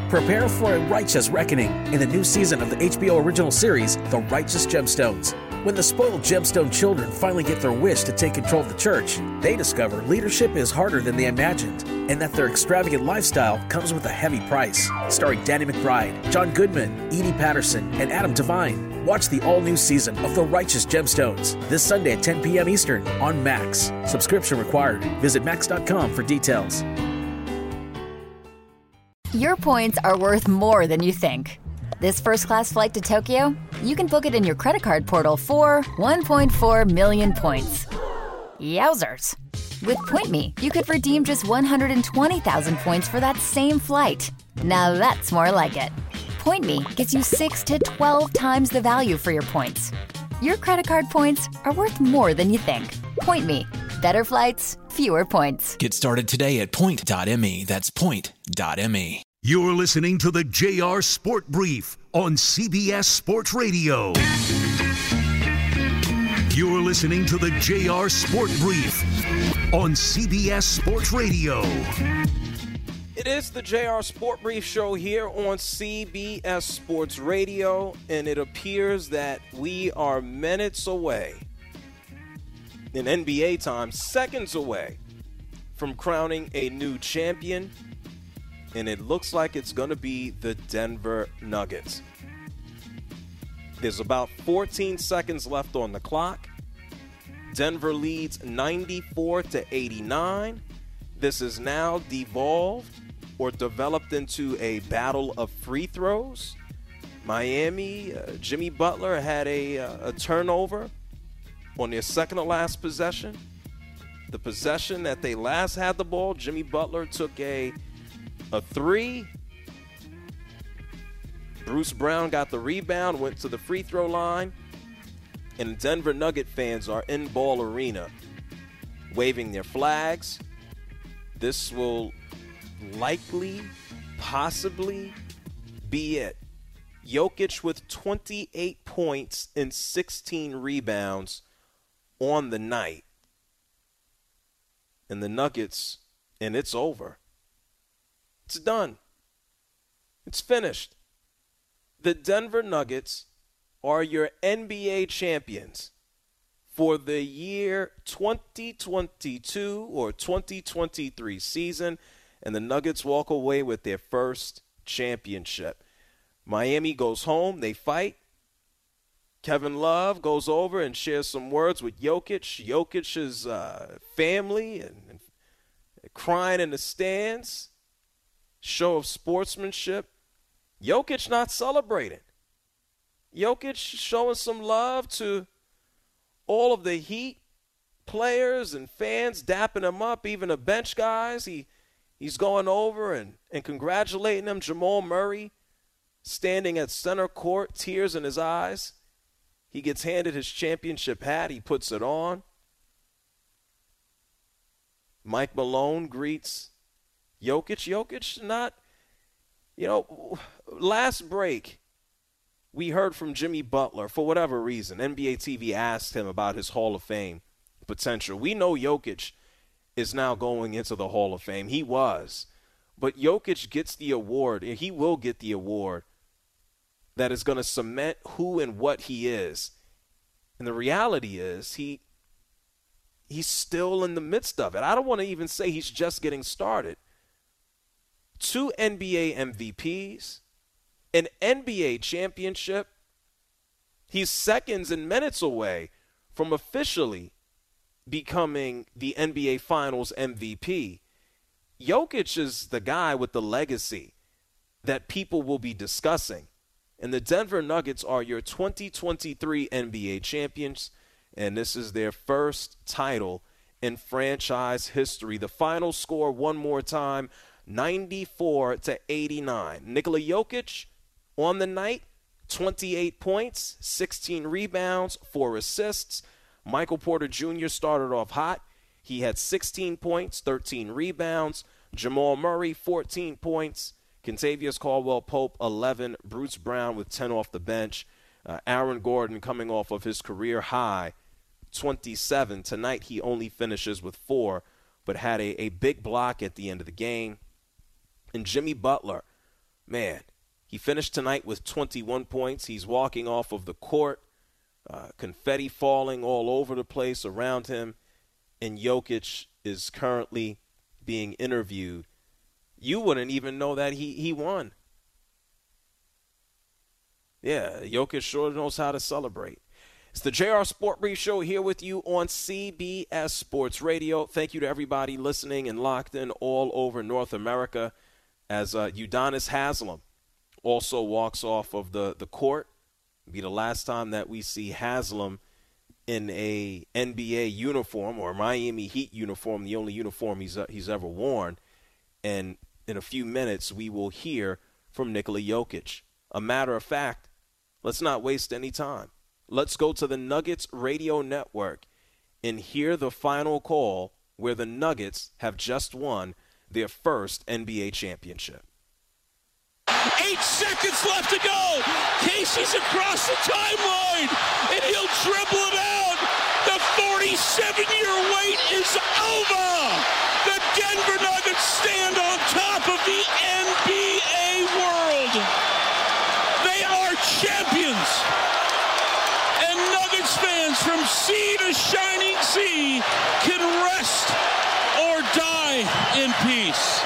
Prepare for a righteous reckoning in the new season of the HBO original series, The Righteous Gemstones. When the spoiled gemstone children finally get their wish to take control of the church, they discover leadership is harder than they imagined, and that their extravagant lifestyle comes with a heavy price. Starring Danny McBride, John Goodman, Edie Patterson, and Adam Devine. Watch the all-new season of The Righteous Gemstones this Sunday at 10 p.m. Eastern on Max. Subscription required. Visit Max.com for details. Your points are worth more than you think. This first-class flight to Tokyo, you can book it in your credit card portal for 1.4 million points. Yowzers. With PointMe, you could redeem just 120,000 points for that same flight. Now that's more like it. PointMe gets you 6 to 12 times the value for your points. Your credit card points are worth more than you think. PointMe. Better flights, fewer points. Get started today at point.me. That's point.me. You're listening to the JR Sport Brief on CBS Sports Radio. You're listening to the JR Sport Brief on CBS Sports Radio. It is the JR Sport Brief show here on CBS Sports Radio, and it appears that we are minutes away, in NBA time, seconds away from crowning a new champion. And it looks like it's going to be the Denver Nuggets. There's about 14 seconds left on the clock. Denver leads 94-89. This is now devolved or developed into a battle of free throws. Miami, Jimmy Butler had a turnover on their second to last possession. The possession that they last had the ball, Jimmy Butler took a three. Bruce Brown got the rebound, went to the free throw line, and Denver Nugget fans are in Ball Arena waving their flags. This will likely, possibly be it. Jokic with 28 points and 16 rebounds on the night. And the Nuggets, and it's over. It's done. It's finished. The Denver Nuggets are your NBA champions for the year 2022 or 2023 season, and the Nuggets walk away with their first championship. Miami goes home. They fight. Kevin Love goes over and shares some words with Jokic. Jokic's family and crying in the stands. Show of sportsmanship. Jokic not celebrating. Jokic showing some love to all of the Heat players and fans, dapping him up, even the bench guys. He's going over and congratulating them. Jamal Murray standing at center court, tears in his eyes. He gets handed his championship hat. He puts it on. Mike Malone greets Jokic not, last break, we heard from Jimmy Butler, for whatever reason. NBA TV asked him about his Hall of Fame potential. We know Jokic is now going into the Hall of Fame. He was. But Jokic gets the award, and he will get the award that is going to cement who and what he is. And the reality is he's still in the midst of it. I don't want to even say he's just getting started. 2 NBA MVPs, an NBA championship. He's seconds and minutes away from officially becoming the NBA Finals MVP. Jokic is the guy with the legacy that people will be discussing. And the Denver Nuggets are your 2023 NBA champions, and this is their first title in franchise history. The final score one more time, 94-89. Nikola Jokic on the night, 28 points, 16 rebounds, 4 assists. Michael Porter Jr. started off hot. He had 16 points, 13 rebounds. Jamal Murray, 14 points. Kentavious Caldwell-Pope, 11. Bruce Brown with 10 off the bench. Aaron Gordon coming off of his career high, 27. Tonight he only finishes with 4, but had a big block at the end of the game. And Jimmy Butler man, he finished tonight with 21 points. He's walking off of the court, confetti falling all over the place around him, and Jokic is currently being interviewed. You wouldn't even know that he won. Yeah, Jokic sure knows how to celebrate. It's the JR Sport Brief Show here with you on CBS Sports Radio. Thank you to everybody listening and locked in all over North America as Udonis Haslem also walks off of the court. It'll be the last time that we see Haslem in a NBA uniform or Miami Heat uniform, the only uniform he's ever worn. And in a few minutes, we will hear from Nikola Jokic. A matter of fact, let's not waste any time. Let's go to the Nuggets radio network and hear the final call where the Nuggets have just won their first NBA championship. 8 seconds left to go. Casey's across the timeline, and he'll dribble it out. The 47-year wait is over. The Denver Nuggets stand on top of the NBA world. They are champions. And Nuggets fans from sea to shining sea can rest or die in peace.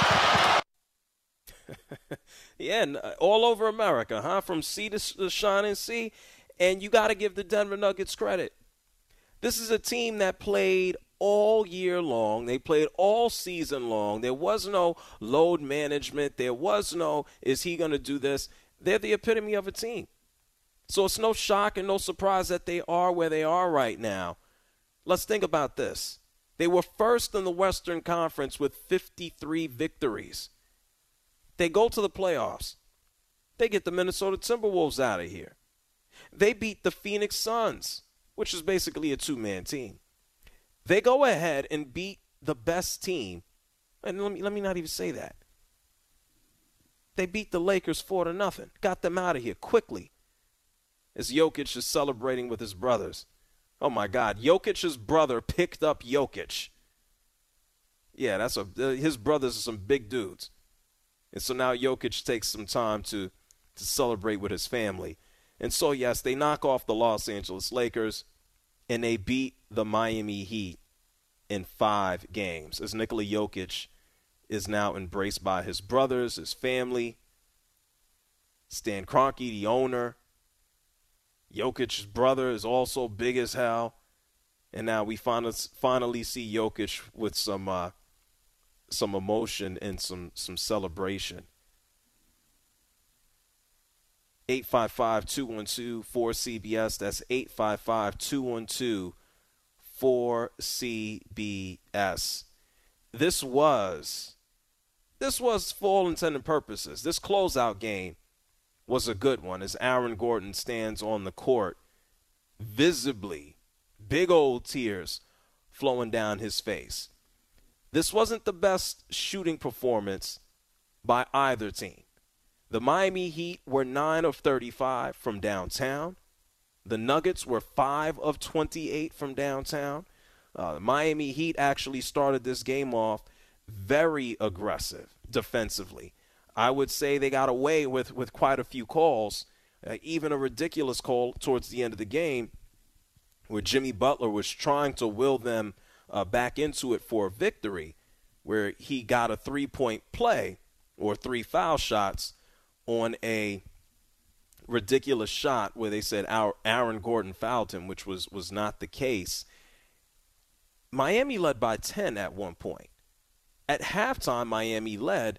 Yeah, all over America, huh? From sea to shining sea. And you got to give the Denver Nuggets credit. This is a team that played all year long. They played all season long. There was no load management. There was no, is he going to do this? They're the epitome of a team. So it's no shock and no surprise that they are where they are right now. Let's think about this. They were first in the Western Conference with 53 victories. They go to the playoffs. They get the Minnesota Timberwolves out of here. They beat the Phoenix Suns, which is basically a two-man team. They go ahead and beat the best team. And let me not even say that. They beat the Lakers 4-0. Got them out of here quickly. As Jokic is celebrating with his brothers. Oh, my God. Jokic's brother picked up Jokic. Yeah, his brothers are some big dudes. And so now Jokic takes some time to celebrate with his family. And so, yes, they knock off the Los Angeles Lakers, and they beat the Miami Heat in 5 games. As Nikola Jokic is now embraced by his brothers, his family. Stan Kroenke, the owner. Jokic's brother is also big as hell. And now we finally see Jokic with some emotion and some celebration. 855-212-4CBS. That's 855-212-4CBS. This was, for all intents and purposes, this closeout game was a good one as Aaron Gordon stands on the court, visibly, big old tears flowing down his face. This wasn't the best shooting performance by either team. The Miami Heat were 9 of 35 from downtown. The Nuggets were 5 of 28 from downtown. The Miami Heat actually started this game off very aggressive defensively. I would say they got away with quite a few calls, even a ridiculous call towards the end of the game where Jimmy Butler was trying to will them back into it for a victory, where he got a 3-point play or 3 foul shots on a ridiculous shot where they said Aaron Gordon fouled him, which was not the case. Miami led by 10 at one point. At halftime, Miami led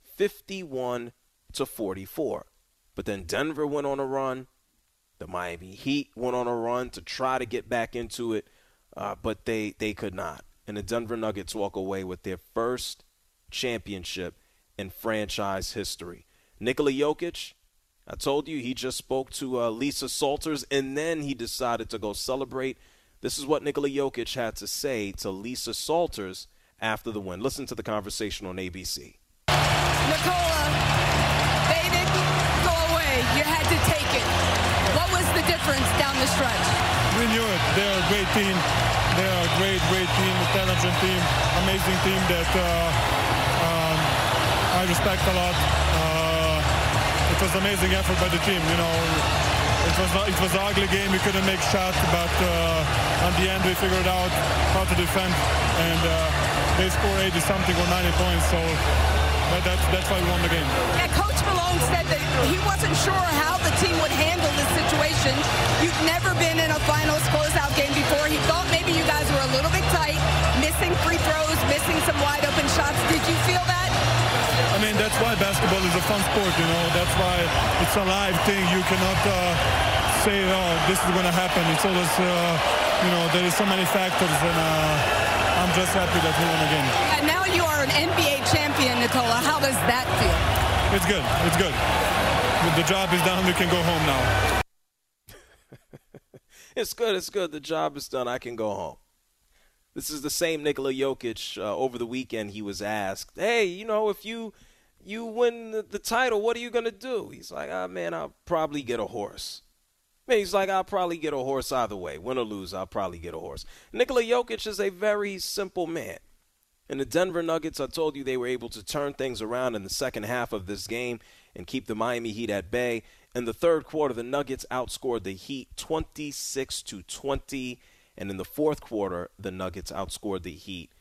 51-44. But then Denver went on a run. The Miami Heat went on a run to try to get back into it, but they could not. And the Denver Nuggets walk away with their first championship in franchise history. Nikola Jokic, I told you, he just spoke to Lisa Salters, and then he decided to go celebrate. This is what Nikola Jokic had to say to Lisa Salters after the win. Listen to the conversation on ABC. Nikola, they didn't go away. You had to take it. What was the difference down the stretch? We knew it. They're a great team. They're a great team, intelligent team, amazing team that I respect a lot. was amazing effort by the team. It was an ugly game. We couldn't make shots, but at the end we figured out how to defend, and they scored 80-something or 90 points. So that's why we won the game. Yeah, Coach Malone said that he wasn't sure how the team would handle this situation. You've never been in a finals closeout game before. He thought maybe you guys were a little bit tight, missing free throws, missing some wide open shots. Did you feel that? I mean, that's why basketball is a fun sport, That's why it's a live thing. You cannot say, oh, this is going to happen. It's always, there is so many factors, and I'm just happy that we won again. And now you are an NBA champion, Nikola. How does that feel? It's good. It's good. The job is done. We can go home now. It's good. It's good. The job is done. I can go home. This is the same Nikola Jokic. Over the weekend, he was asked, hey, if you win the title, what are you going to do? He's like, man, I'll probably get a horse. He's like, I'll probably get a horse either way. Win or lose, I'll probably get a horse. Nikola Jokic is a very simple man. And the Denver Nuggets, I told you they were able to turn things around in the second half of this game and keep the Miami Heat at bay. In the third quarter, the Nuggets outscored the Heat 26-20. And in the fourth quarter, the Nuggets outscored the Heat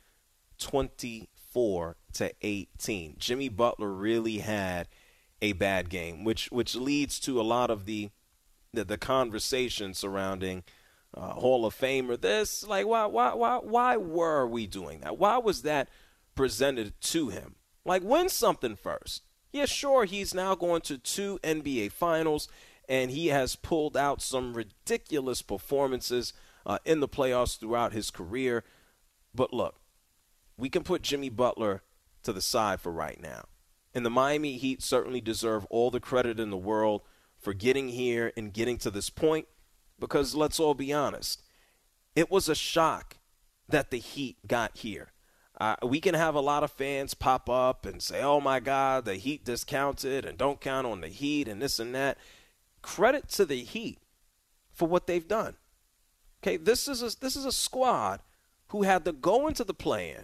24-18. Jimmy Butler really had a bad game, which leads to a lot of the conversation surrounding Hall of Famer. This, like, why were we doing that? Why was that presented to him? Like, win something first. Yeah, sure, he's now going to 2 NBA Finals, and he has pulled out some ridiculous performances in the playoffs throughout his career. But look, we can put Jimmy Butler to the side for right now. And the Miami Heat certainly deserve all the credit in the world for getting here and getting to this point, because let's all be honest, it was a shock that the Heat got here. We can have a lot of fans pop up and say, oh my God, the Heat discounted and don't count on the Heat and this and that. Credit to the Heat for what they've done. Okay, this is a squad who had to go into the play-in.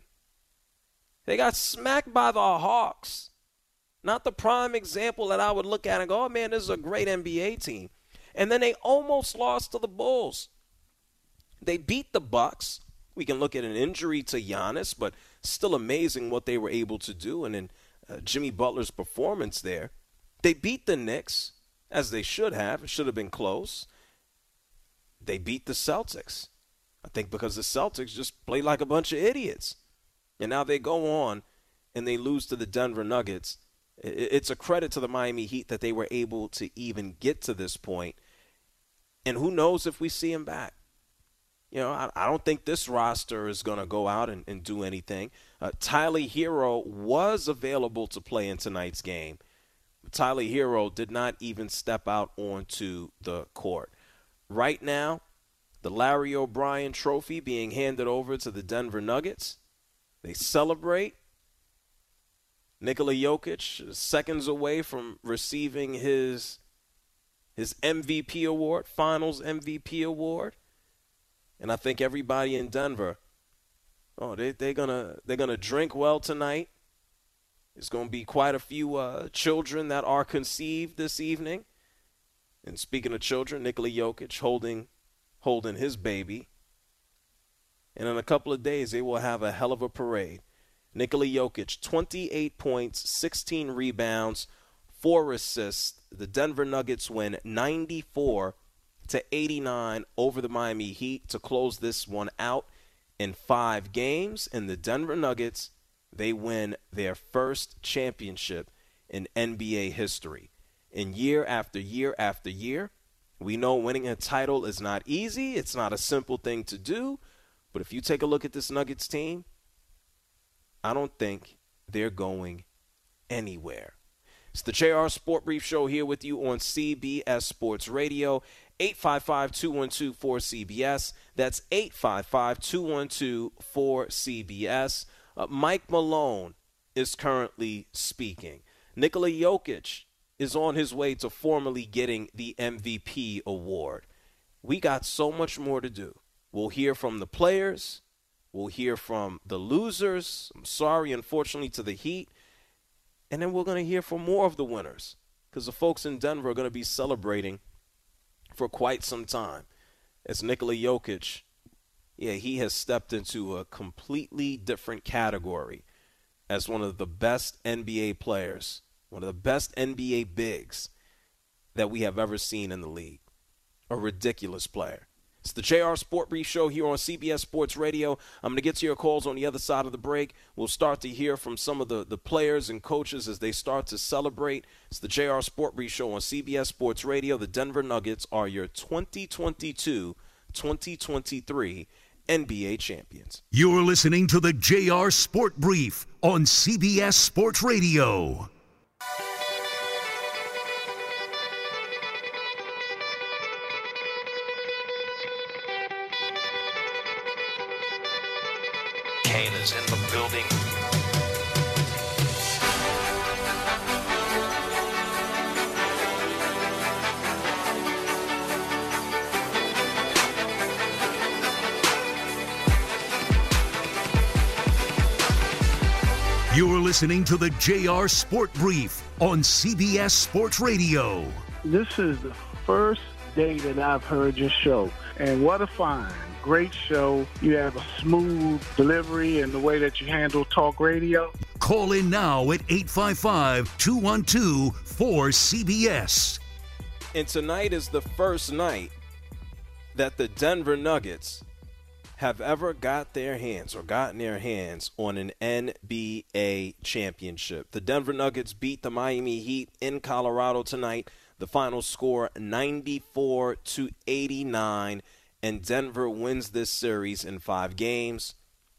They got smacked by the Hawks. Not the prime example that I would look at and go, oh, man, this is a great NBA team. And then they almost lost to the Bulls. They beat the Bucks. We can look at an injury to Giannis, but still amazing what they were able to do. And in Jimmy Butler's performance there, they beat the Knicks, as they should have. It should have been close. They beat the Celtics. I think because the Celtics just played like a bunch of idiots. And now they go on and they lose to the Denver Nuggets. It's a credit to the Miami Heat that they were able to even get to this point. And who knows if we see him back. I don't think this roster is going to go out and do anything. Tyler Hero was available to play in tonight's game. But Tyler Hero did not even step out onto the court. Right now, the Larry O'Brien trophy being handed over to the Denver Nuggets. They celebrate. Nikola Jokic is seconds away from receiving his MVP award, Finals MVP award. And I think everybody in Denver, they're gonna drink well tonight. There's going to be quite a few children that are conceived this evening. And speaking of children, Nikola Jokic holding his baby. And in a couple of days, they will have a hell of a parade. Nikola Jokic, 28 points, 16 rebounds, 4 assists. The Denver Nuggets win 94-89 over the Miami Heat to close this one out in 5 games. And the Denver Nuggets, they win their first championship in NBA history. And year after year after year, we know winning a title is not easy. It's not a simple thing to do. But if you take a look at this Nuggets team, I don't think they're going anywhere. It's the JR Sport Brief Show here with you on CBS Sports Radio. 855-212-4CBS. That's 855-212-4CBS. Mike Malone is currently speaking. Nikola Jokic is on his way to formally getting the MVP award. We got so much more to do. We'll hear from the players. We'll hear from the losers. I'm sorry, unfortunately, to the Heat. And then we're going to hear from more of the winners. because the folks in Denver are going to be celebrating for quite some time. As Nikola Jokic, he has stepped into a completely different category as one of the best NBA players, one of the best NBA bigs that we have ever seen in the league. A ridiculous player. It's the JR Sport Brief Show here on CBS Sports Radio. I'm going to get to your calls on the other side of the break. We'll start to hear from some of the players and coaches as they start to celebrate. It's the JR Sport Brief Show on CBS Sports Radio. The Denver Nuggets are your 2022-2023 NBA champions. You're listening to the JR Sport Brief on CBS Sports Radio. Kane is in the building. You're listening to the JR Sport Brief on CBS Sports Radio. This is the first day that I've heard your show, and what a find. Great show. You have a smooth delivery and the way that you handle talk radio. Call in now at 855-212-4CBS. And tonight is the first night that the Denver Nuggets have ever gotten their hands on an NBA championship. The Denver Nuggets beat the Miami Heat in Colorado tonight. The final score 94-89. And Denver wins this series in 5 games,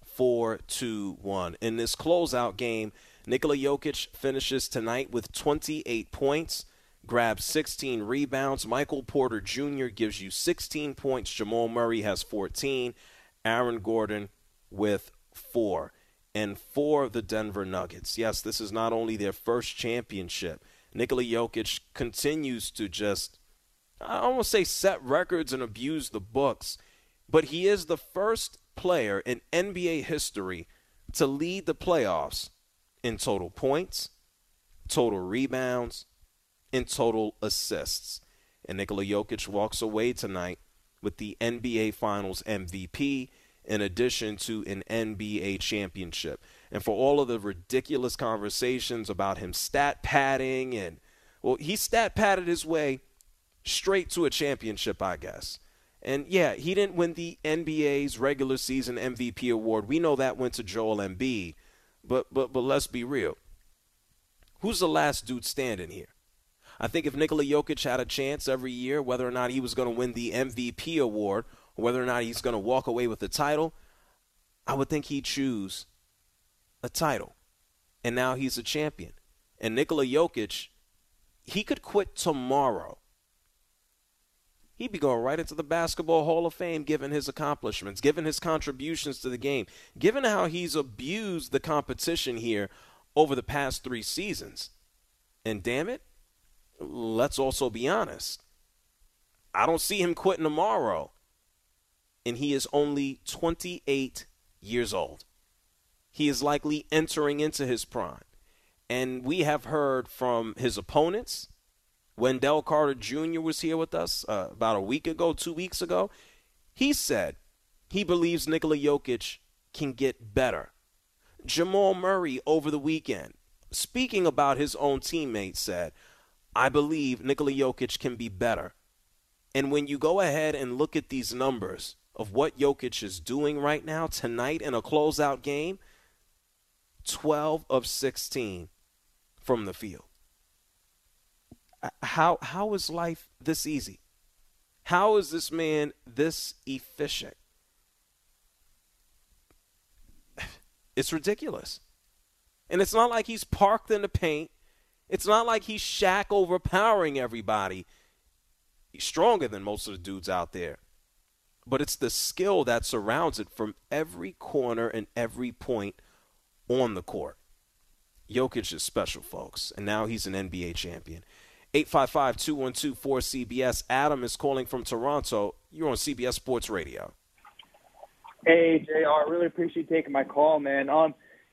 4-1. In this closeout game, Nikola Jokic finishes tonight with 28 points, grabs 16 rebounds. Michael Porter Jr. gives you 16 points. Jamal Murray has 14. Aaron Gordon with 4. And for the Denver Nuggets, yes, this is not only their first championship. Nikola Jokic continues to just, I don't want to say set records and abuse the books, but he is the first player in NBA history to lead the playoffs in total points, total rebounds, and total assists. And Nikola Jokic walks away tonight with the NBA Finals MVP in addition to an NBA championship. And for all of the ridiculous conversations about him stat padding and, well, he stat padded his way straight to a championship, I guess. And, yeah, he didn't win the NBA's regular season MVP award. We know that went to Joel Embiid. But let's be real. Who's the last dude standing here? I think if Nikola Jokic had a chance every year, whether or not he was going to win the MVP award, or whether or not he's going to walk away with the title, I would think he'd choose a title. And now he's a champion. And Nikola Jokic, he could quit tomorrow. He'd be going right into the Basketball Hall of Fame given his accomplishments, given his contributions to the game, given how he's abused the competition here over the past 3 seasons. And damn it, let's also be honest. I don't see him quitting tomorrow. And he is only 28 years old. He is likely entering into his prime. And we have heard from his opponents. Wendell Carter Jr. was here with us about a week ago, 2 weeks ago. He said he believes Nikola Jokic can get better. Jamal Murray over the weekend, speaking about his own teammates, said, I believe Nikola Jokic can be better. And when you go ahead and look at these numbers of what Jokic is doing right now, tonight in a closeout game, 12 of 16 from the field. How is life this easy? How is this man this efficient? It's ridiculous. And it's not like he's parked in the paint. It's not like he's Shaq overpowering everybody. He's stronger than most of the dudes out there. But it's the skill that surrounds it from every corner and every point on the court. Jokic is special, folks. And now he's an NBA champion. 855-212-4CBS. Adam is calling from Toronto. You're on CBS Sports Radio. Hey, JR. Really appreciate you taking my call, man.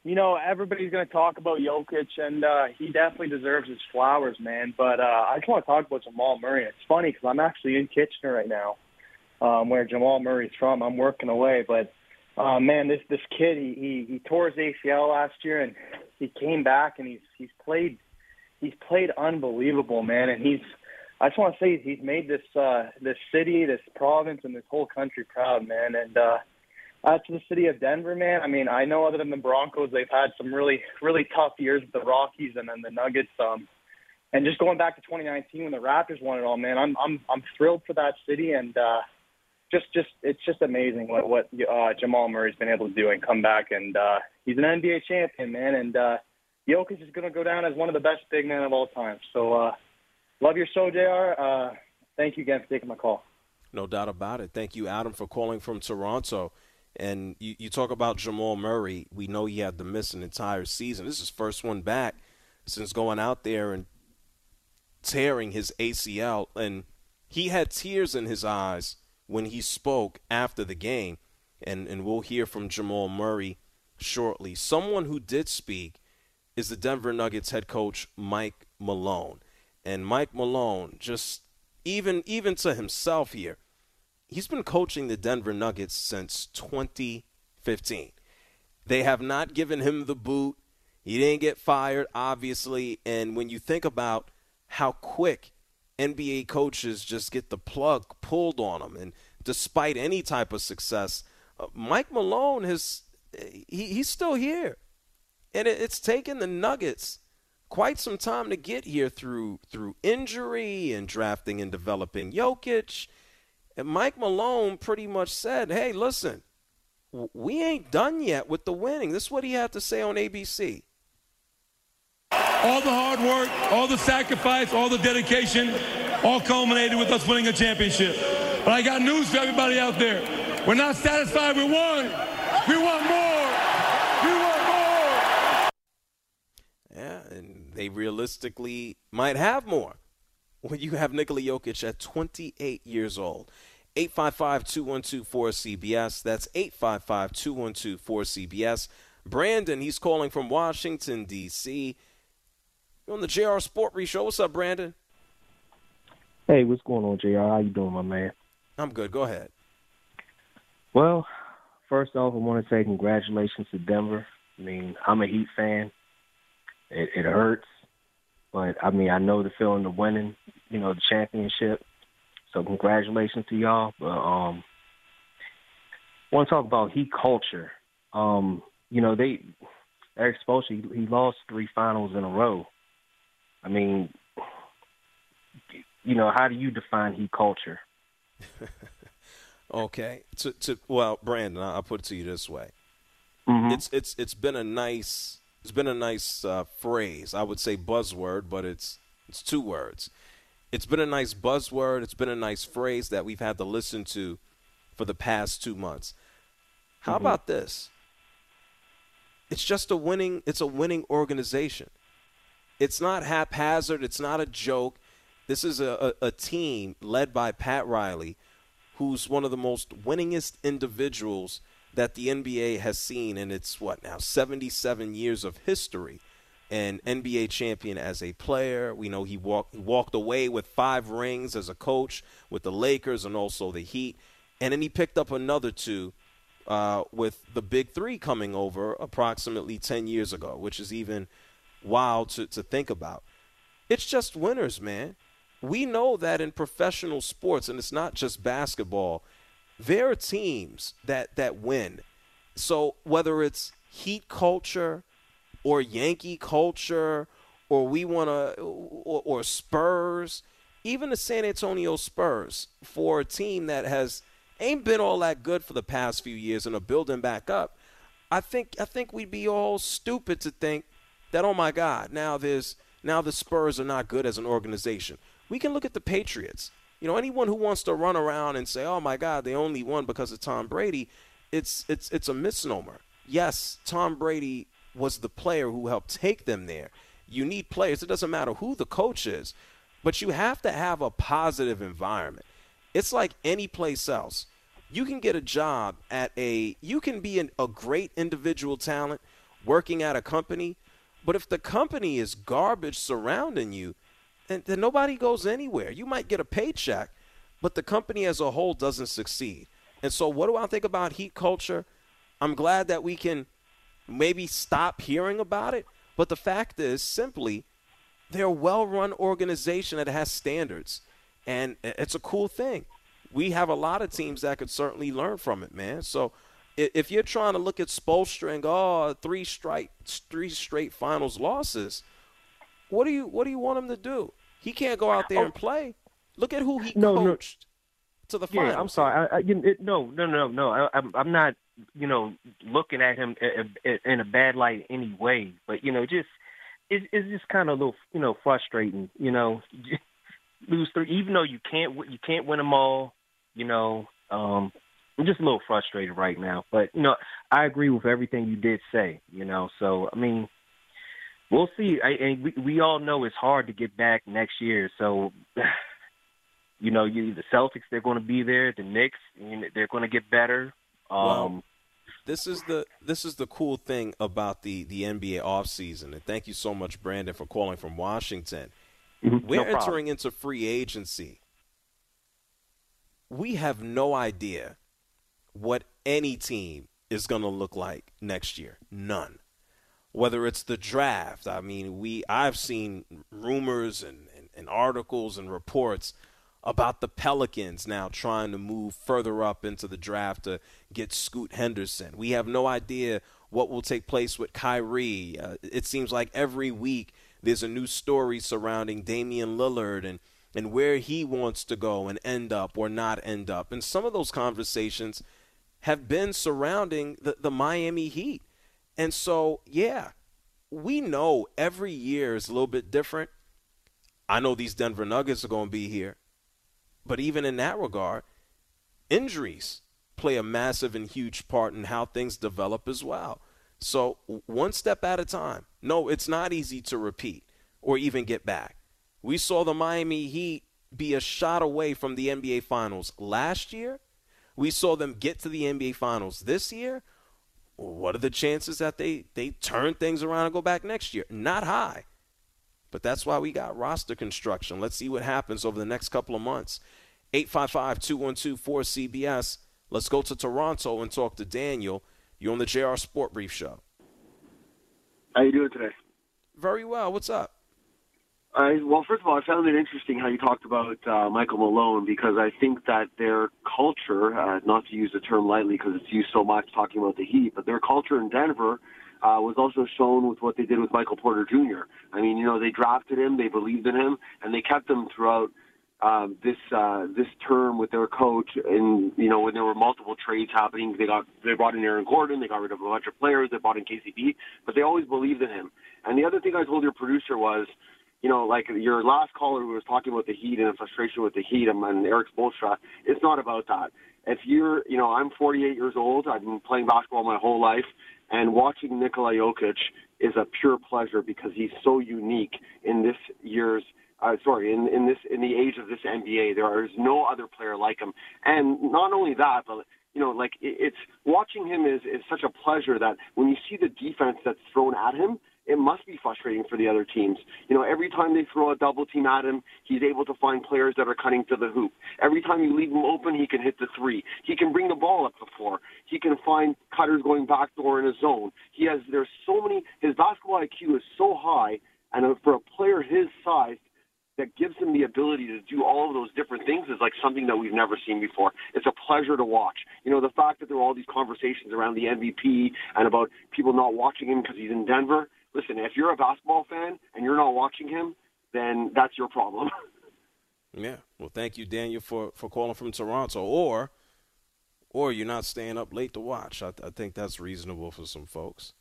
everybody's going to talk about Jokic, and he definitely deserves his flowers, man. But I just want to talk about Jamal Murray. It's funny because I'm actually in Kitchener right now, where Jamal Murray's from. I'm working away, but man, this kid, he tore his ACL last year, and he came back, and he's played unbelievable, man. And I just want to say he's made this city, this province, and this whole country proud, man. And as to the city of Denver, man, I mean, I know other than the Broncos, they've had some really, really tough years with the Rockies and then the Nuggets. And just going back to 2019 when the Raptors won it all, man, I'm thrilled for that city, and it's just amazing what Jamal Murray's been able to do and come back, and he's an NBA champion, man, and Jokic is going to go down as one of the best big men of all time. So love your show, JR. Thank you again for taking my call. No doubt about it. Thank you, Adam, for calling from Toronto. And you talk about Jamal Murray. We know he had to miss an entire season. This is his first one back since going out there and tearing his ACL. And he had tears in his eyes when he spoke after the game. And we'll hear from Jamal Murray shortly. Someone who did speak is the Denver Nuggets head coach, Mike Malone. And Mike Malone, just even to himself here, he's been coaching the Denver Nuggets since 2015. They have not given him the boot. He didn't get fired, obviously. And when you think about how quick NBA coaches just get the plug pulled on them, and despite any type of success, Mike Malone he's still here. And it's taken the Nuggets quite some time to get here through injury and drafting and developing Jokic. And Mike Malone pretty much said, hey, listen, we ain't done yet with the winning. This is what he had to say on ABC. All the hard work, all the sacrifice, all the dedication, all culminated with us winning a championship. But I got news for everybody out there. We're not satisfied with one. We want more. We want more. Yeah, and they realistically might have more when you have Nikola Jokic at 28 years old. 855-212-4CBS. That's 855-212-4CBS. Brandon, he's calling from Washington, D.C. You're on the JR Sport Brief Show. What's up, Brandon? Hey, what's going on, JR? How you doing, my man? I'm good. Go ahead. Well, first off, I want to say congratulations to Denver. I mean, I'm a Heat fan. It hurts. But, I mean, I know the feeling of winning, the championship. So congratulations to y'all. But I want to talk about Heat culture. Erik Spoelstra, he lost 3 finals in a row. I mean, how do you define Heat culture? Okay. Well, Brandon, I'll put it to you this way. Mm-hmm. It's been a nice phrase. I would say buzzword, but it's 2 words. It's been a nice buzzword. It's been a nice phrase that we've had to listen to for the past 2 months. How about this? It's just a winning organization. It's not haphazard. It's not a joke. This is a team led by Pat Riley, who's one of the most winningest individuals that the NBA has seen in its, 77 years of history. An NBA champion as a player. We know he walked away with 5 rings as a coach with the Lakers and also the Heat. And then he picked up another 2 with the Big 3 coming over approximately 10 years ago, which is even wild to think about. It's just winners, man. We know that in professional sports, and it's not just basketball, there are teams that win. So whether it's Heat culture or Yankee culture, or or Spurs, even the San Antonio Spurs, for a team that ain't been all that good for the past few years and are building back up, I think we'd be all stupid to think that, oh my God, now the Spurs are not good as an organization. We can look at the Patriots. Anyone who wants to run around and say, oh my God, they only won because of Tom Brady, it's a misnomer. Yes, Tom Brady was the player who helped take them there. You need players. It doesn't matter who the coach is, but you have to have a positive environment. It's like any place else. You can get a job you can be a great individual talent, working at a company. But if the company is garbage surrounding you, then nobody goes anywhere. You might get a paycheck, but the company as a whole doesn't succeed. And so what do I think about Heat culture? I'm glad that we can maybe stop hearing about it. But the fact is simply they're a well-run organization that has standards. And it's a cool thing. We have a lot of teams that could certainly learn from it, man. So if you're trying to look at Spoelstra and three straight finals losses, what do you want him to do? He can't go out there and play. Look at who he coached to the finals. Yeah, I'm sorry. No. I'm not, looking at him in a bad light in any way. But it's just kind of a little, frustrating. Lose 3, even though you can't win them all. I'm just a little frustrated right now. But I agree with everything you did say. So I mean, we'll see. And we all know it's hard to get back next year. So. The Celtics, they're going to be there. The Knicks, they're going to get better. Well, this is the cool thing about the NBA offseason. And thank you so much, Brandon, for calling from Washington. Mm-hmm. We're entering into free agency. We have no idea what any team is going to look like next year. None. Whether it's the draft. I mean, I've seen rumors and articles and reports about the Pelicans now trying to move further up into the draft to get Scoot Henderson. We have no idea what will take place with Kyrie. It seems like every week there's a new story surrounding Damian Lillard and where he wants to go and end up or not end up. And some of those conversations have been surrounding the Miami Heat. And so, yeah, we know every year is a little bit different. I know these Denver Nuggets are going to be here. But even in that regard, injuries play a massive and huge part in how things develop as well. So one step at a time. No, it's not easy to repeat or even get back. We saw the Miami Heat be a shot away from the NBA Finals last year. We saw them get to the NBA Finals this year. What are the chances that they turn things around and go back next year? Not high. But that's why we got roster construction. Let's see what happens over the next couple of months. 855-212-4CBS. Let's go to Toronto and talk to Daniel. You're on the JR Sport Brief Show. How you doing today? Very well. What's up? Well, first of all, I found it interesting how you talked about Michael Malone, because I think that their culture, not to use the term lightly because it's used so much talking about the Heat, but their culture in Denver was also shown with what they did with Michael Porter Jr. I mean, they drafted him, they believed in him, and they kept him throughout this term with their coach. And when there were multiple trades happening, they brought in Aaron Gordon, they got rid of a bunch of players, they brought in KCP, but they always believed in him. And the other thing I told your producer was, like your last caller who was talking about the Heat and the frustration with the Heat and Eric Spoelstra, it's not about that. If you're, I'm 48 years old, I've been playing basketball my whole life. And watching Nikola Jokic is a pure pleasure because he's so unique in this year's, in the age of this NBA. There is no other player like him. And not only that, but it's watching him is such a pleasure that when you see the defense that's thrown at him, it must be frustrating for the other teams. Every time they throw a double team at him, he's able to find players that are cutting to the hoop. Every time you leave him open, he can hit the three. He can bring the ball up the floor. He can find cutters going backdoor in his zone. There's so many, his basketball IQ is so high, and for a player his size, that gives him the ability to do all of those different things is like something that we've never seen before. It's a pleasure to watch. The fact that there are all these conversations around the MVP and about people not watching him because he's in Denver. Listen, if you're a basketball fan and you're not watching him, then that's your problem. Yeah. Well, thank you, Daniel, for calling from Toronto. Or you're not staying up late to watch. I think that's reasonable for some folks.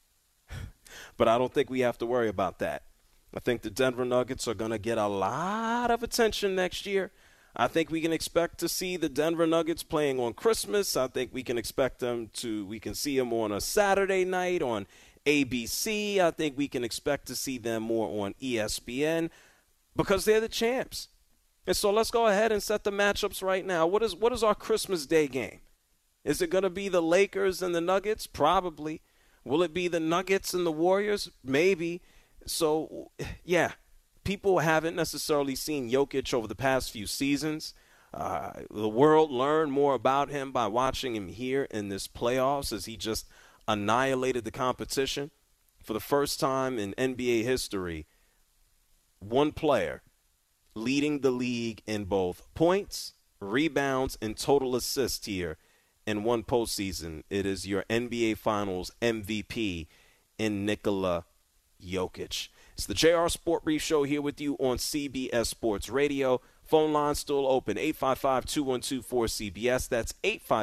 But I don't think we have to worry about that. I think the Denver Nuggets are going to get a lot of attention next year. I think we can expect to see the Denver Nuggets playing on Christmas. I think we can expect we can see them on a Saturday night on ABC. I think we can expect to see them more on ESPN because they're the champs. And so let's go ahead and set the matchups right now. What is our Christmas Day game? Is it going to be the Lakers and the Nuggets? Probably. Will it be the Nuggets and the Warriors? Maybe. So, yeah, people haven't necessarily seen Jokic over the past few seasons. The world learned more about him by watching him here in this playoffs as he just annihilated the competition. For the first time in NBA history, one player leading the league in both points, rebounds, and total assists here in one postseason. It is your NBA Finals MVP in Nikola Jokic. It's the JR Sport Brief Show here with you on CBS Sports Radio. Phone line still open, 855-212-4CBS. That's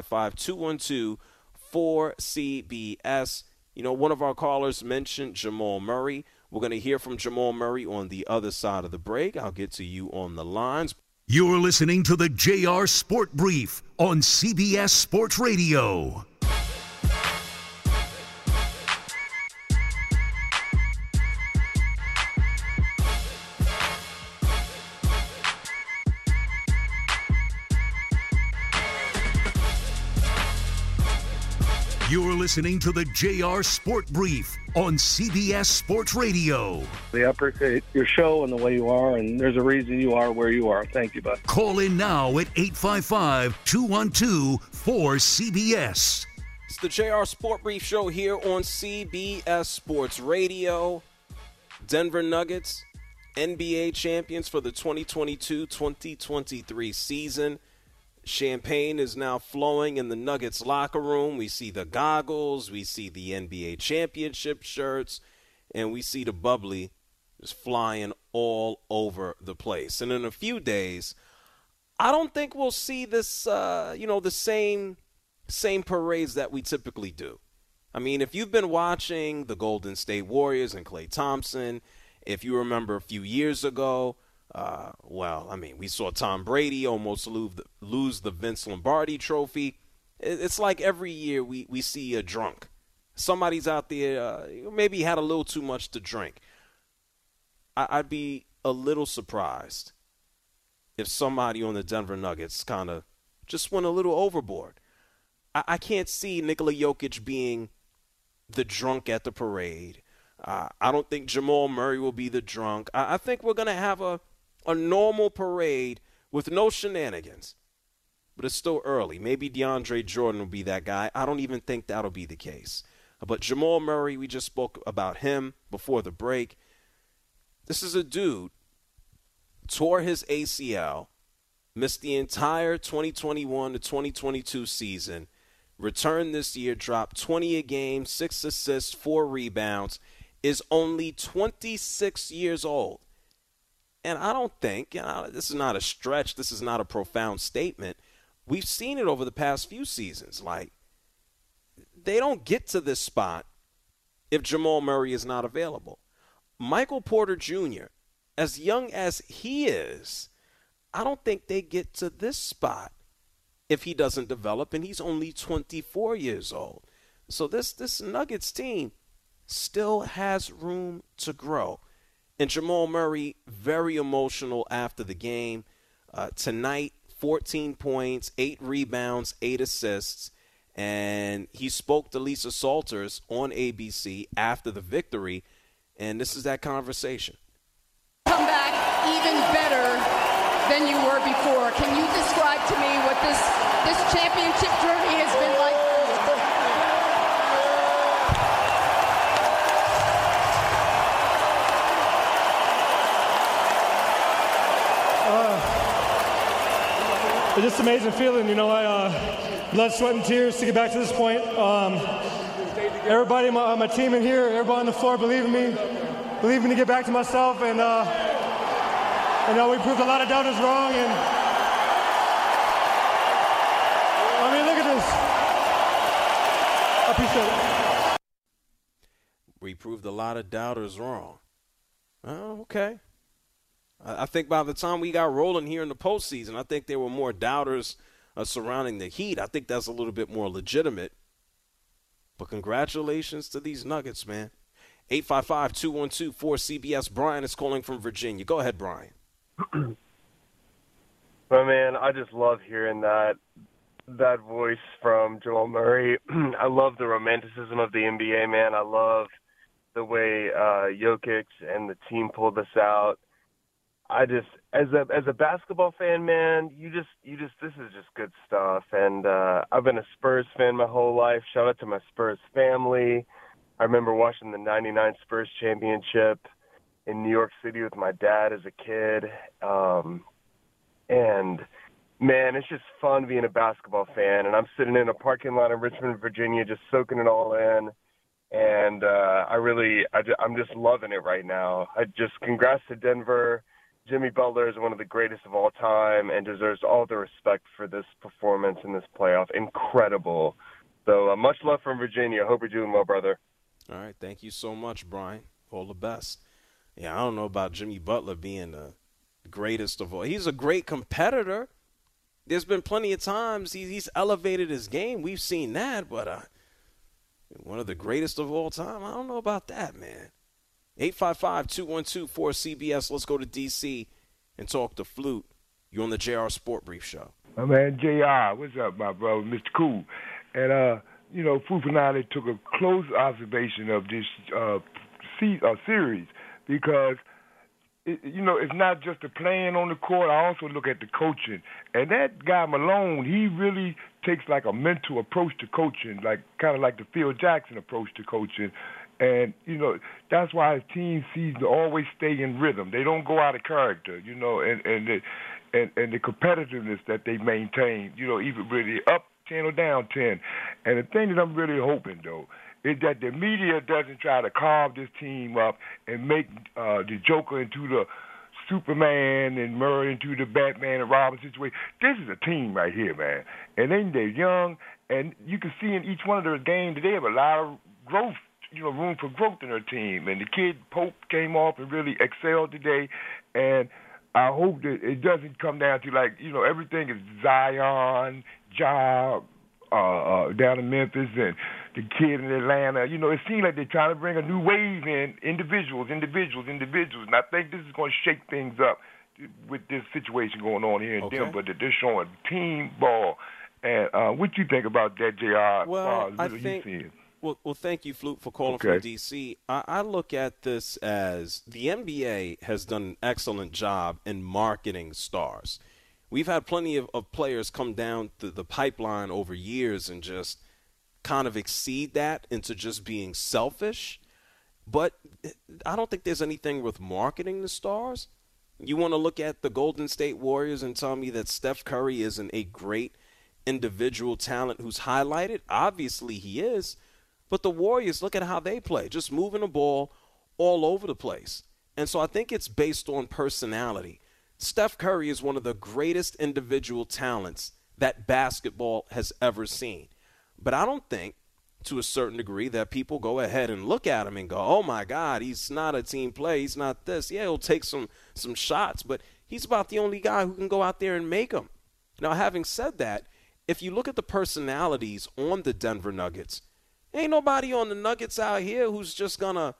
855-212-4CBS. You know, one of our callers mentioned Jamal Murray. We're going to hear from Jamal Murray on the other side of the break. I'll get to you on the lines. You're listening to the JR Sport Brief on CBS Sports Radio. You're listening to the JR Sport Brief on CBS Sports Radio. I appreciate your show and the way you are, and there's a reason you are where you are. Thank you, bud. Call in now at 855-212-4CBS. It's the JR Sport Brief Show here on CBS Sports Radio. Denver Nuggets, NBA champions for the 2022-2023 season. Champagne is now flowing in the Nuggets locker room. We see the goggles, we see the NBA championship shirts, and we see the bubbly just flying all over the place. And in a few days, I don't think we'll see this, the same parades that we typically do. I mean, if you've been watching the Golden State Warriors and Klay Thompson, if you remember a few years ago, we saw Tom Brady almost lose the Vince Lombardi trophy. It's like every year we see a drunk. Somebody's out there, maybe had a little too much to drink. I'd be a little surprised if somebody on the Denver Nuggets kind of just went a little overboard. I can't see Nikola Jokic being the drunk at the parade. I don't think Jamal Murray will be the drunk. I think we're going to have a normal parade with no shenanigans. But it's still early. Maybe DeAndre Jordan will be that guy. I don't even think that'll be the case. But Jamal Murray, we just spoke about him before the break. This is a dude, tore his ACL, missed the entire 2021 to 2022 season, returned this year, dropped 20 a game, 6 assists, 4 rebounds, is only 26 years old. And I don't think, this is not a stretch, this is not a profound statement. We've seen it over the past few seasons. Like, they don't get to this spot if Jamal Murray is not available. Michael Porter Jr., as young as he is, I don't think they get to this spot if he doesn't develop, and he's only 24 years old. So this Nuggets team still has room to grow. And Jamal Murray, very emotional after the game. Tonight, 14 points, 8 rebounds, 8 assists. And he spoke to Lisa Salters on ABC after the victory. And this is that conversation. Come back even better than you were before. Can you describe to me what this championship journey has been like? It's just an amazing feeling, blood, sweat, and tears to get back to this point. Everybody on my team in here, everybody on the floor believe in me to get back to myself, and we proved a lot of doubters wrong, and look at this. I appreciate it. We proved a lot of doubters wrong. Oh, okay. I think by the time we got rolling here in the postseason, I think there were more doubters surrounding the Heat. I think that's a little bit more legitimate. But congratulations to these Nuggets, man. 855-212-4CBS. Brian is calling from Virginia. Go ahead, Brian. My man, I just love hearing that that voice from Jamal Murray. I love the romanticism of the NBA, man. I love the way Jokic and the team pulled this out. I just, as a basketball fan, man, this is just good stuff. And I've been a Spurs fan my whole life. Shout out to my Spurs family. I remember watching the '99 Spurs championship in New York City with my dad as a kid. And man, it's just fun being a basketball fan. And I'm sitting in a parking lot in Richmond, Virginia, just soaking it all in. And I'm just loving it right now. Congrats to Denver. Jimmy Butler is one of the greatest of all time and deserves all the respect for this performance in this playoff. Incredible. So much love from Virginia. Hope you're doing well, brother. All right. Thank you so much, Brian. All the best. Yeah, I don't know about Jimmy Butler being the greatest of all. He's a great competitor. There's been plenty of times he's elevated his game. We've seen that, but one of the greatest of all time, I don't know about that, man. 855-212-4CBS. Let's go to D.C. and talk to Flute. You're on the JR Sport Brief Show. My man, JR. What's up, my brother, Mr. Cool? And, Fufanati took a close observation of this series because, it's not just the playing on the court. I also look at the coaching. And that guy, Malone, he really takes like a mental approach to coaching, kind of like the Phil Jackson approach to coaching. And, that's why his team seems to always stay in rhythm. They don't go out of character, and the competitiveness that they maintain, even really up 10 or down 10. And the thing that I'm really hoping, though, is that the media doesn't try to carve this team up and make the Joker into the Superman and Murray into the Batman and Robin situation. This is a team right here, man. And they're young, and you can see in each one of their games that they have a lot of growth, room for growth in their team. And the kid Pope came off and really excelled today. And I hope that it doesn't come down to everything is Zion, Ja, down in Memphis, and the kid in Atlanta. It seems like they're trying to bring a new wave in, individuals. And I think this is going to shake things up with this situation going on here in Denver, that they're showing team ball. And what you think about that, JR? Well, Well, thank you, Flute, for calling from D.C. I look at this as the NBA has done an excellent job in marketing stars. We've had plenty of players come down the pipeline over years and just kind of exceed that into just being selfish. But I don't think there's anything with marketing the stars. You want to look at the Golden State Warriors and tell me that Steph Curry isn't a great individual talent who's highlighted? Obviously he is. But the Warriors, look at how they play, just moving the ball all over the place. And so I think it's based on personality. Steph Curry is one of the greatest individual talents that basketball has ever seen. But I don't think, to a certain degree, that people go ahead and look at him and go, oh, my God, he's not a team player. He's not this. Yeah, he'll take some shots, but he's about the only guy who can go out there and make them. Now, having said that, if you look at the personalities on the Denver Nuggets, ain't nobody on the Nuggets out here who's just gonna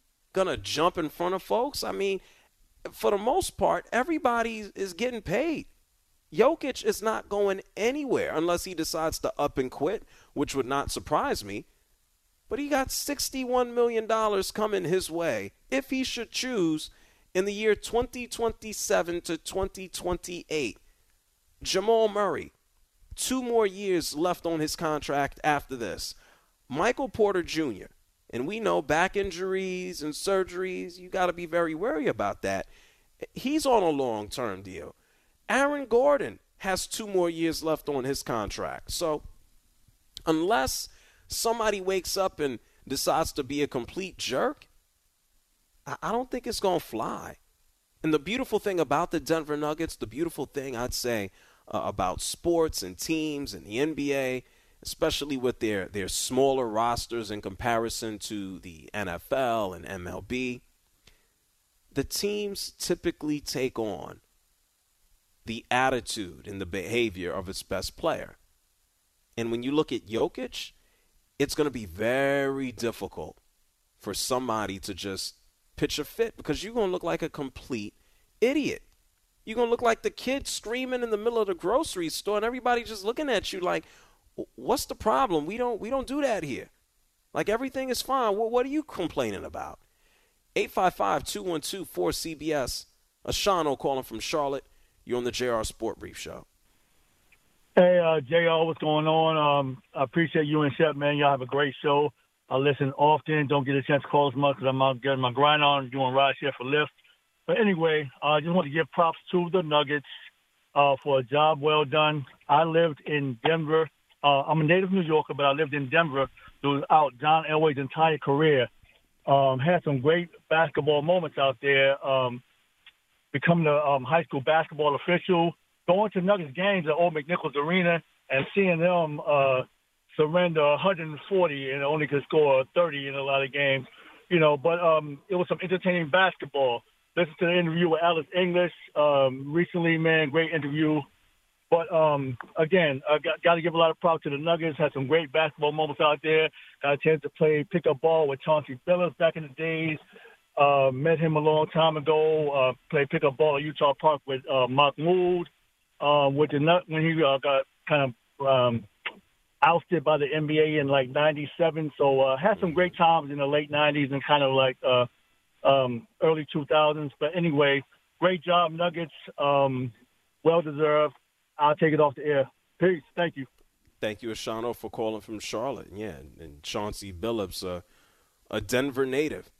jump in front of folks. I mean, for the most part, everybody is getting paid. Jokic is not going anywhere unless he decides to up and quit, which would not surprise me. But he got $61 million coming his way, if he should choose, in the year 2027 to 2028. Jamal Murray, 2 more years left on his contract after this. Michael Porter Jr., and we know back injuries and surgeries, you got to be very wary about that. He's on a long-term deal. Aaron Gordon has 2 more years left on his contract. So unless somebody wakes up and decides to be a complete jerk, I don't think it's going to fly. And the beautiful thing about the Denver Nuggets, the beautiful thing I'd say about sports and teams and the NBA, especially with their smaller rosters in comparison to the NFL and MLB, the teams typically take on the attitude and the behavior of its best player. And when you look at Jokic, it's going to be very difficult for somebody to just pitch a fit because you're going to look like a complete idiot. You're going to look like the kid screaming in the middle of the grocery store and everybody just looking at you like, what's the problem? We don't do that here. Like, everything is fine. What are you complaining about? 855-212-4CBS. Ashano calling from Charlotte. You're on the JR Sport Brief Show. Hey, JR, what's going on? I appreciate you and Shep, man. Y'all have a great show. I listen often. Don't get a chance to call as much because I'm out getting my grind on, doing ride share for Lyft. But anyway, I just want to give props to the Nuggets for a job well done. I lived in Denver. I'm a native New Yorker, but I lived in Denver throughout John Elway's entire career. Had some great basketball moments out there. Becoming a high school basketball official, going to Nuggets games at Old McNichols Arena and seeing them surrender 140 and only could score 30 in a lot of games. You know, but it was some entertaining basketball. Listen to the interview with Alex English recently, man, great interview. But, again, I got to give a lot of props to the Nuggets. Had some great basketball moments out there. Got a chance to play pickup ball with Chauncey Billups back in the days. Met him a long time ago. Played pickup ball at Utah Park with Mahmoud, when he got kind of ousted by the NBA in, like, 97. So had some great times in the late 90s and kind of like early 2000s. But anyway, great job, Nuggets. Well-deserved. I'll take it off the air. Peace. Thank you. Thank you, Ashano, for calling from Charlotte. Yeah, and Chauncey Billups, a Denver native.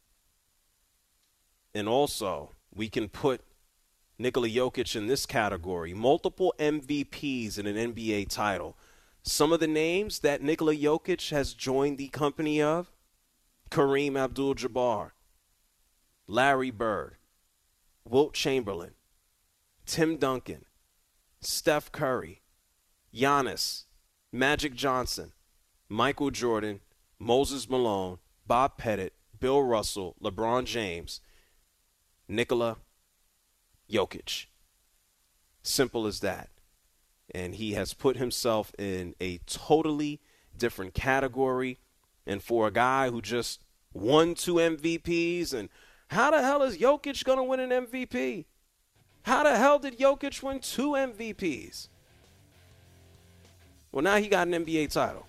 And also, we can put Nikola Jokic in this category. Multiple MVPs in an NBA title. Some of the names that Nikola Jokic has joined the company of: Kareem Abdul-Jabbar, Larry Bird, Wilt Chamberlain, Tim Duncan, Steph Curry, Giannis, Magic Johnson, Michael Jordan, Moses Malone, Bob Pettit, Bill Russell, LeBron James, Nikola Jokic. Simple as that. And he has put himself in a totally different category. And for a guy who just won 2 MVPs, and how the hell is Jokic going to win an MVP? How the hell did Jokic win 2 MVPs? Well, now he got an NBA title.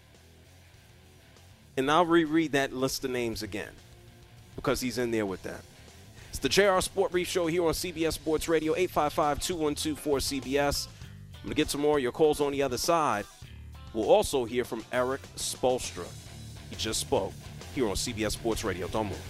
And I'll reread that list of names again because he's in there with them. It's the JR Sport Brief Show here on CBS Sports Radio, 855-212-4CBS. I'm going to get some more of your calls on the other side. We'll also hear from Eric Spoelstra. He just spoke here on CBS Sports Radio. Don't move.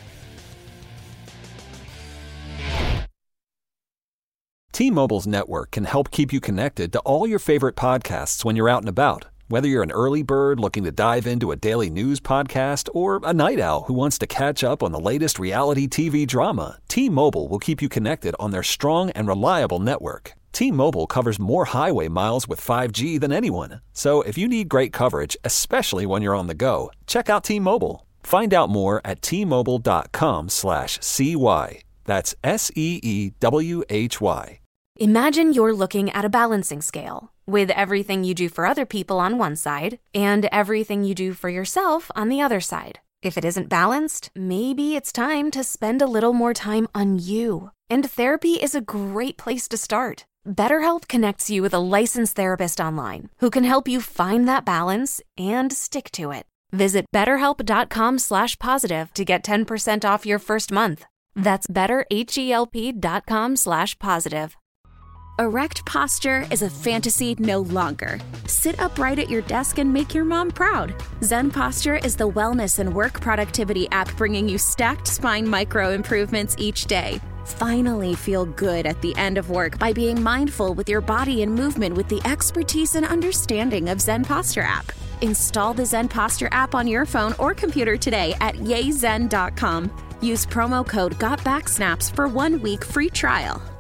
T-Mobile's network can help keep you connected to all your favorite podcasts when you're out and about. Whether you're an early bird looking to dive into a daily news podcast or a night owl who wants to catch up on the latest reality TV drama, T-Mobile will keep you connected on their strong and reliable network. T-Mobile covers more highway miles with 5G than anyone. So if you need great coverage, especially when you're on the go, check out T-Mobile. Find out more at T-Mobile.com/CY. That's SEEWHY. Imagine you're looking at a balancing scale with everything you do for other people on one side and everything you do for yourself on the other side. If it isn't balanced, maybe it's time to spend a little more time on you. And therapy is a great place to start. BetterHelp connects you with a licensed therapist online who can help you find that balance and stick to it. Visit BetterHelp.com/positive to get 10% off your first month. That's BetterHelp.com/positive. Erect posture is a fantasy no longer. Sit upright at your desk and make your mom proud. Zen Posture is the wellness and work productivity app bringing you stacked spine micro improvements each day. Finally feel good at the end of work by being mindful with your body and movement with the expertise and understanding of Zen Posture app. Install the Zen Posture app on your phone or computer today at yayzen.com. Use promo code GOTBACKSNAPS for 1 week free trial.